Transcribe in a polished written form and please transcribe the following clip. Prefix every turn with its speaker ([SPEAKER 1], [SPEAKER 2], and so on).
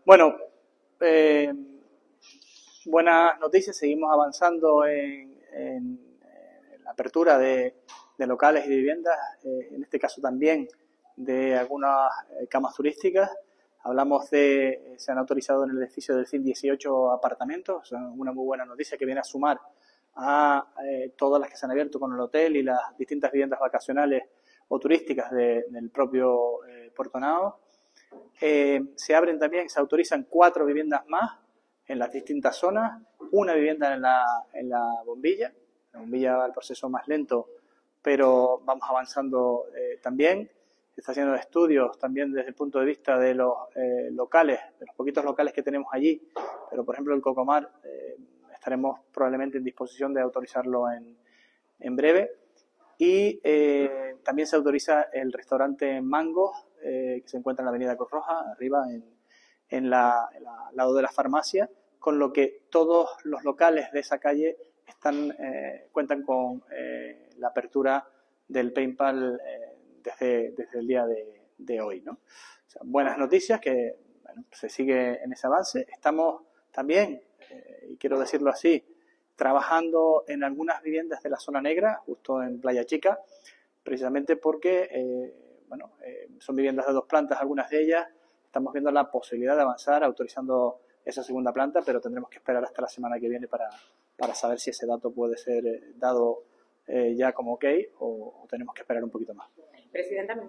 [SPEAKER 1] Bueno, eh, buenas noticias. Seguimos avanzando en la apertura de locales y de viviendas, en este caso también de algunas camas turísticas. Hablamos se han autorizado en el edificio del CIN 18 apartamentos, una muy buena noticia que viene a sumar a todas las que se han abierto con el hotel y las distintas viviendas vacacionales o turísticas del propio Puerto Nao. Se abren también, se autorizan 4 viviendas más en las distintas zonas, una vivienda en la bombilla. La bombilla va el proceso más lento, pero vamos avanzando también. Se está haciendo estudios también desde el punto de vista de los locales, de los poquitos locales que tenemos allí, pero por ejemplo el Cocomar estaremos probablemente en disposición de autorizarlo en breve. Y también se autoriza el restaurante Mango, que se encuentra en la avenida Cruz Roja, arriba al lado de la farmacia, con lo que todos los locales de esa calle cuentan con la apertura del PayPal desde el día de hoy, ¿no? O sea, buenas noticias, que bueno, se sigue en ese avance. Estamos también, y quiero decirlo así, trabajando en algunas viviendas de la zona negra, justo en Playa Chica, precisamente porque son viviendas de 2 plantas, algunas de ellas. Estamos viendo la posibilidad de avanzar autorizando esa segunda planta, pero tendremos que esperar hasta la semana que viene para saber si ese dato puede ser dado ya como ok o tenemos que esperar un poquito más.
[SPEAKER 2] Presidenta,